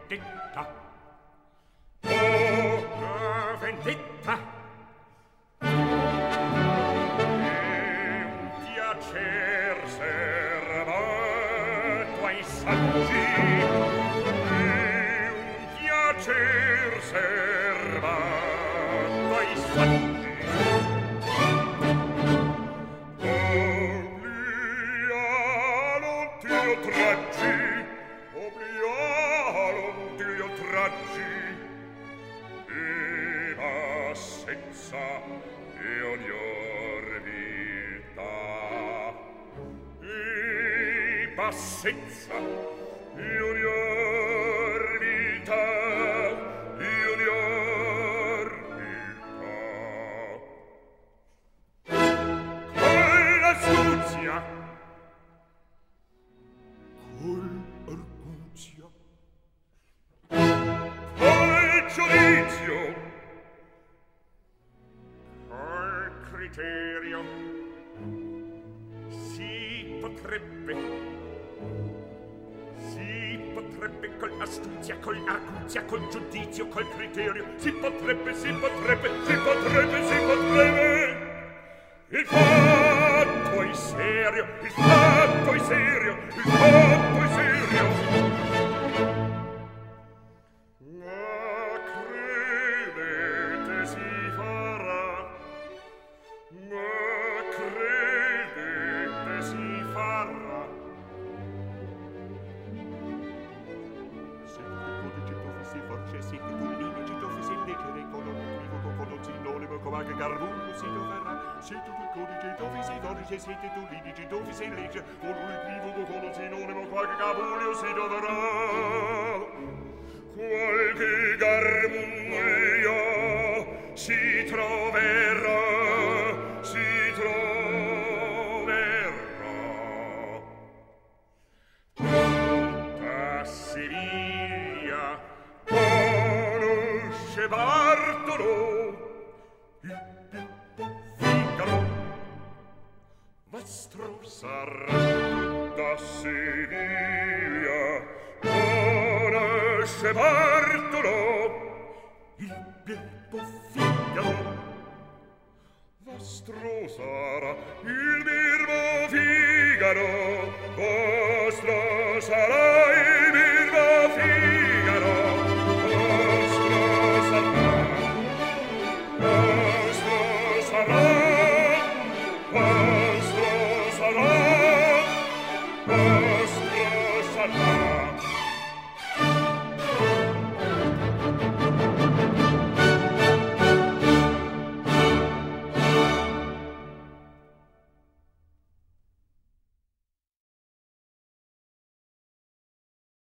vendetta. Oh, la vendetta. E un piacer serbato ai saggi. E un piacer serbato ai saggi. E ognor viltà e bassezza e ognor viltà e ognor viltà con l'astuzia col arguzia col giudizio criterio si potrebbe con l'astuzia, con l'arguzia, col giudizio, col criterio si potrebbe il fatto è serio il fatto è serio il fatto è serio ma credete si farà ma credete si farà siete il codice dove si forse siete tu l'indice dove si leggere con un equivoco con un sinonimo come che garrullo si dovrà siete il codice dove si forse siete tu l'indice dove si legge con un equivoco con un sinonimo qualche cabulio si dovrà qualche garrullo si troverà tutta Siviglia conosce Bartolo il Figaro vostro sarà tutta Siviglia conosce Bartolo il Birbo Figaro vostro sarà il Birbo Figaro vostro sarà